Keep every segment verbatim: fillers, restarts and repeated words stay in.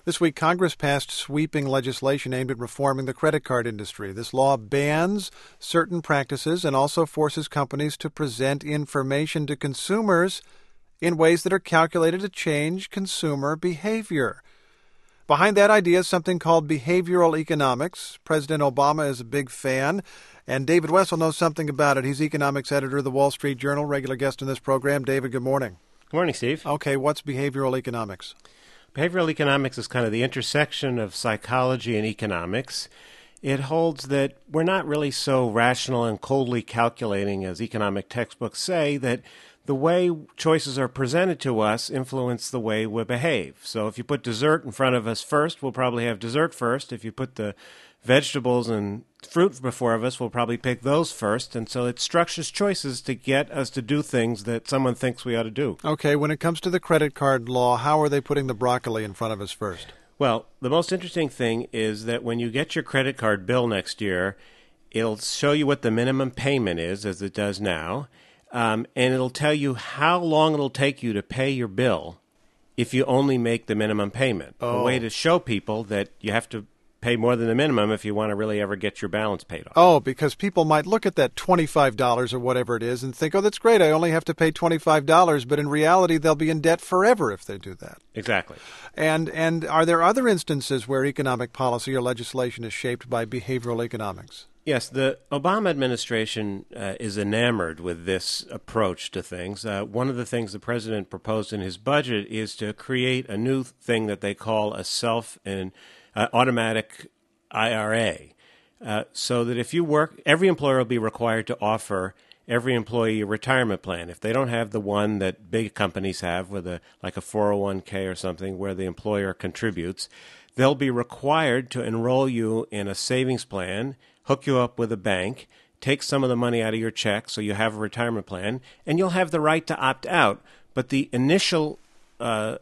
This week, Congress passed sweeping legislation aimed at reforming the credit card industry. This law bans certain practices and also forces companies to present information to consumers in ways that are calculated to change consumer behavior. Behind that idea is something called behavioral economics. President Obama is a big fan, and David Wessel knows something about it. He's economics editor of the Wall Street Journal, regular guest in this program. David, good morning. Good morning, Steve. Okay, what's behavioral economics? Behavioral economics is kind of the intersection of psychology and economics. It holds that we're not really so rational and coldly calculating as economic textbooks say, that the way choices are presented to us influence the way we behave. So if you put dessert in front of us first, we'll probably have dessert first. If you put the vegetables and fruit before of us, we'll probably pick those first. And so it structures choices to get us to do things that someone thinks we ought to do. Okay, when it comes to the credit card law, how are they putting the broccoli in front of us first? Well, the most interesting thing is that when you get your credit card bill next year, it'll show you what the minimum payment is, as it does now. Um, and it'll tell you how long it'll take you to pay your bill if you only make the minimum payment. Oh. A way to show people that you have to pay more than the minimum if you want to really ever get your balance paid off. Oh, because people might look at that twenty-five dollars or whatever it is and think, oh, that's great, I only have to pay twenty-five dollars, but in reality they'll be in debt forever if they do that. Exactly. And and are there other instances where economic policy or legislation is shaped by behavioral economics? Yes, the Obama administration uh, is enamored with this approach to things. Uh, one of the things the president proposed in his budget is to create a new thing that they call a self and uh, automatic I R A, uh, so that if you work, every employer will be required to offer every employee a retirement plan. If they don't have the one that big companies have, with a like a four oh one k or something where the employer contributes, they'll be required to enroll you in a savings plan, hook you up with a bank, take some of the money out of your check so you have a retirement plan, and you'll have the right to opt out. But the initial uh,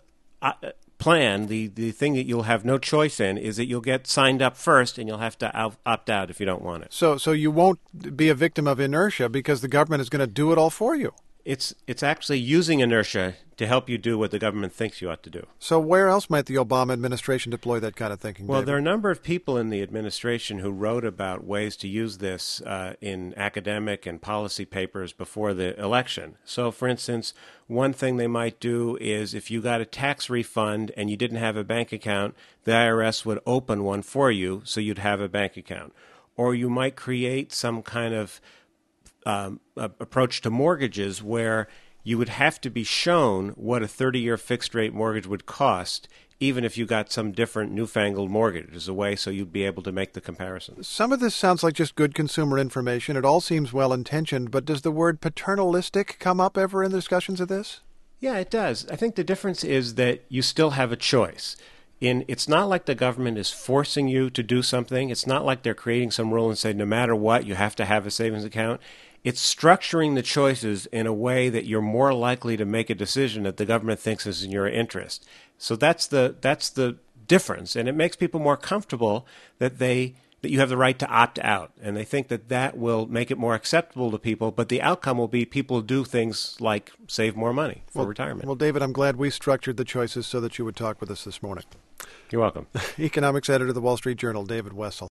plan, the, the thing that you'll have no choice in, is that you'll get signed up first and you'll have to out, opt out if you don't want it. So, so you won't be a victim of inertia because the government is going to do it all for you. It's it's actually using inertia to help you do what the government thinks you ought to do. So where else might the Obama administration deploy that kind of thinking, Well, David? there are a number of people in the administration who wrote about ways to use this uh, in academic and policy papers before the election. So, for instance, one thing they might do is if you got a tax refund and you didn't have a bank account, the I R S would open one for you so you'd have a bank account. Or you might create some kind of Um, approach to mortgages where you would have to be shown what a thirty-year fixed-rate mortgage would cost, even if you got some different newfangled mortgage as a way so you'd be able to make the comparison. Some of this sounds like just good consumer information. It all seems well-intentioned, but does the word paternalistic come up ever in the discussions of this? Yeah, it does. I think the difference is that you still have a choice. In, it's not like the government is forcing you to do something. It's not like they're creating some rule and say no matter what, you have to have a savings account. It's structuring the choices in a way that you're more likely to make a decision that the government thinks is in your interest. So that's the that's the difference, and it makes people more comfortable that they that you have the right to opt out, and they think that that will make it more acceptable to people. But the outcome will be people do things like save more money for well, retirement. Well, David, I'm glad we structured the choices so that you would talk with us this morning. You're welcome. Economics editor of the Wall Street Journal, David Wessel.